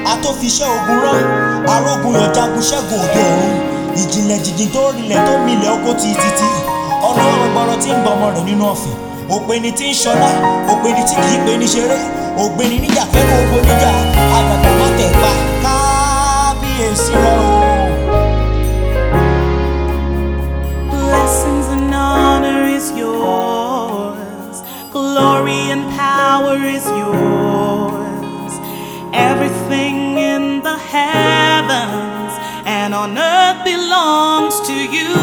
Atófiṣẹ́ ogun rán, arógun yàn jagun ṣẹ́gun òde ọ̀run. Ìjìnlẹ̀ jìjìn tó rinlẹ̀ tó milẹ̀ oko títí. Ọlọ́run gbọ́rọ̀ tí ń bọ ọmọ rẹ̀ nínú ọ̀fìn. Òpeni tí ń ṣọlá, òpeni tí kìí pe ní ṣeré. Ògbéni níjà fẹ́ràn ogun níjà, àgbàgbà má tẹ̀ pa. Kábíyèsí rẹ̀ o. Blessings and honor is yours. Glory and power is yours. Everything in the heavens and on earth belongs to you.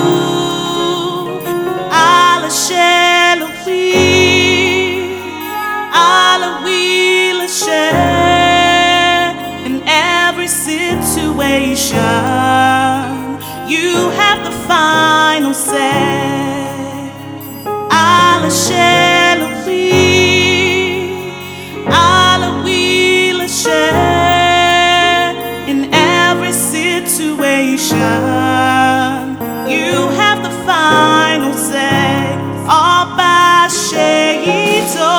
In every situation, you have the final say. In every situation, you have the final say. Ọba Ṣèyítò.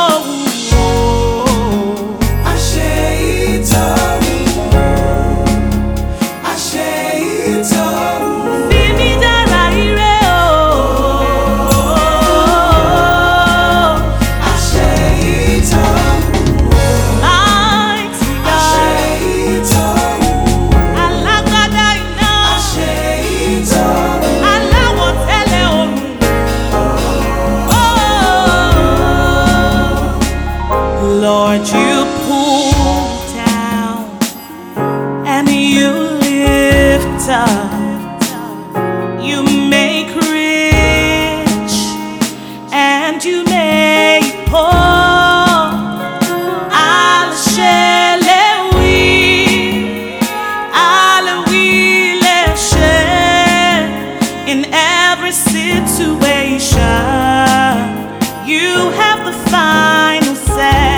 Lord, you pull down and you lift up. You make rich and you make poor. In every situation, you have the final say.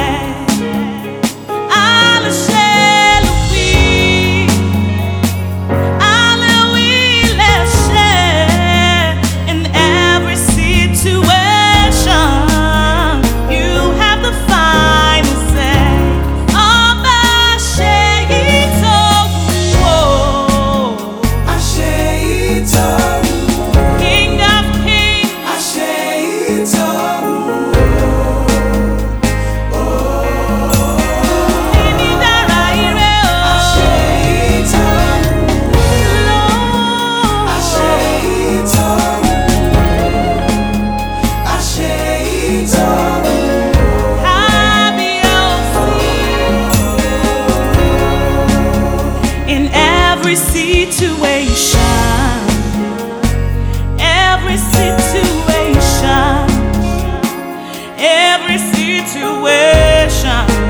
In every situation, every situation, every situation.